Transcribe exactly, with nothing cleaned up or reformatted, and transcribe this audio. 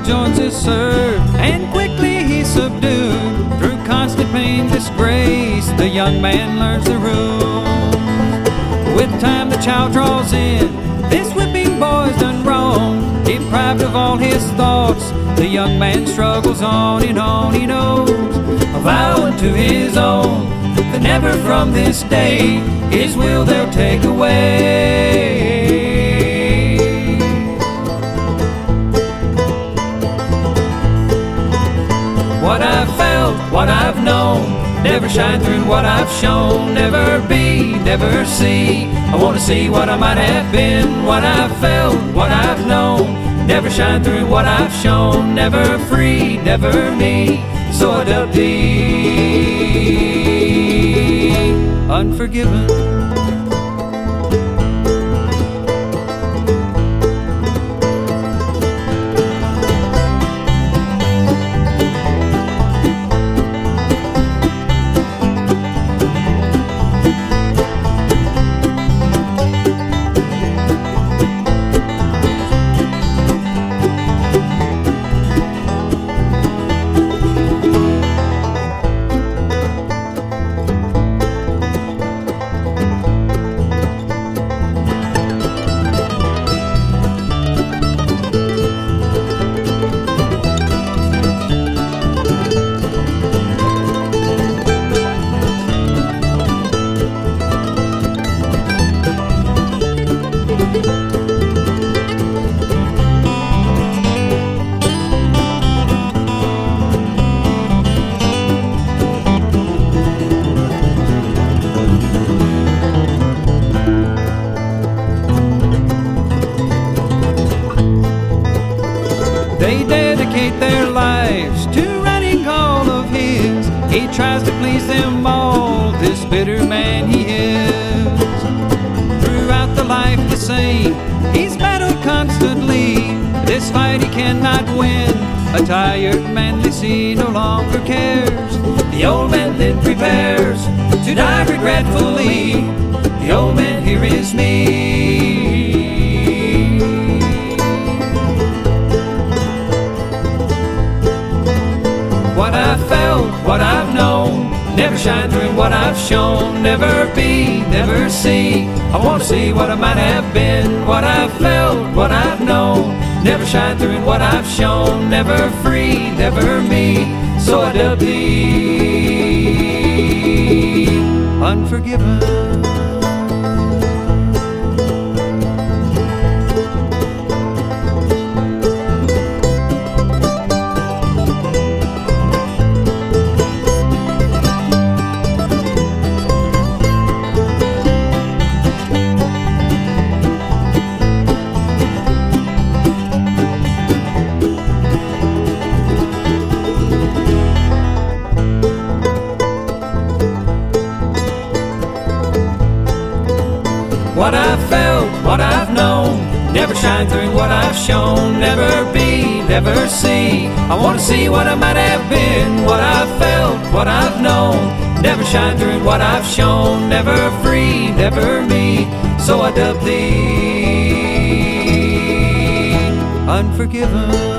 joins his serve, and quickly he's subdued. Through constant pain, disgrace, the young man learns the rules. With time the child draws in, this whipping boy's done wrong. Deprived of all his thoughts, the young man struggles on and on. He knows, a vow unto his own, that never from this day his will they'll take away. What I've felt, what I've known, never shine through what I've shown. Never be, never see, I want to see what I might have been. What I've felt, what I've known, never shine through what I've shown. Never free, never me, so I dub thee Unforgiven. They dedicate their lives to writing all of his. He tries to please them all, this bitter man he is. Throughout the life the same, he's battled constantly. This fight he cannot win, a tired man they see no longer cares. The old man then prepares to die regretfully. The old man, here is me. What I've felt, what I've known, never shine through what I've shown. Never be, never see, I want to see what I might have been. What I've felt, what I've known, never shine through what I've shown. Never free, never me, so I dub thee Unforgiven. What I've felt, what I've known, never shine through what I've shown. Never be, never see, I want to see what I might have been. What I've felt, what I've known, never shine through what I've shown. Never free, never me, so I dub thee Unforgiven.